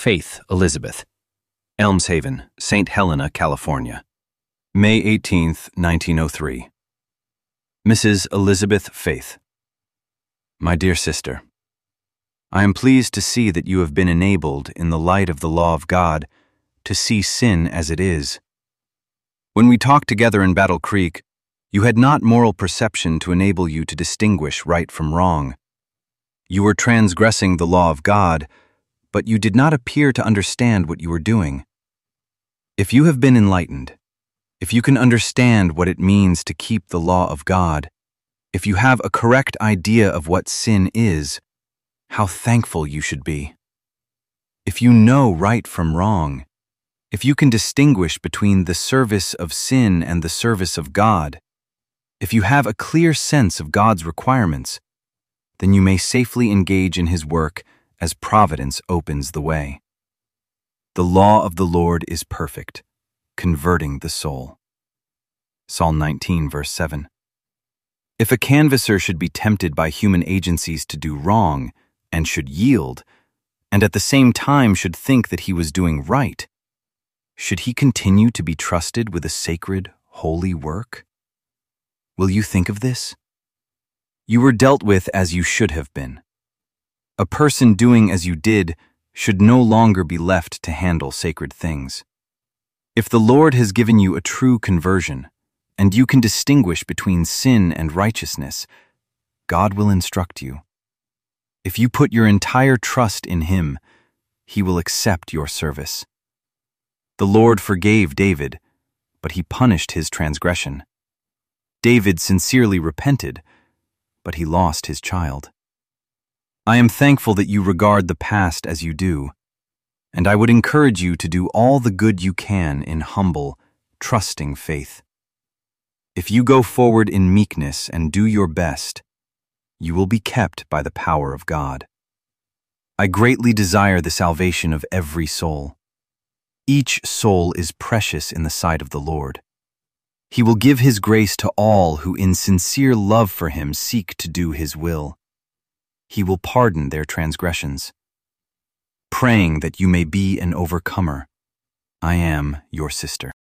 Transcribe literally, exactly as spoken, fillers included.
Faith Elizabeth, Elmshaven, Saint Helena, California. May eighteenth, nineteen oh three. Missus Elizabeth Faith. My dear sister, I am pleased to see that you have been enabled, in the light of the law of God, to see sin as it is. When we talked together in Battle Creek, you had not moral perception to enable you to distinguish right from wrong. You were transgressing the law of God, but you did not appear to understand what you were doing. If you have been enlightened, if you can understand what it means to keep the law of God, if you have a correct idea of what sin is, how thankful you should be. If you know right from wrong, if you can distinguish between the service of sin and the service of God, if you have a clear sense of God's requirements, then you may safely engage in His work as providence opens the way. The law of the Lord is perfect, converting the soul. Psalm nineteen, verse seven. If a canvasser should be tempted by human agencies to do wrong, and should yield, and at the same time should think that he was doing right, should he continue to be trusted with a sacred, holy work? Will you think of this? You were dealt with as you should have been. A person doing as you did should no longer be left to handle sacred things. If the Lord has given you a true conversion, and you can distinguish between sin and righteousness, God will instruct you. If you put your entire trust in Him, He will accept your service. The Lord forgave David, but He punished his transgression. David sincerely repented, but he lost his child. I am thankful that you regard the past as you do, and I would encourage you to do all the good you can in humble, trusting faith. If you go forward in meekness and do your best, you will be kept by the power of God. I greatly desire the salvation of every soul. Each soul is precious in the sight of the Lord. He will give His grace to all who in sincere love for Him seek to do His will. He will pardon their transgressions. Praying that you may be an overcomer, I am your sister.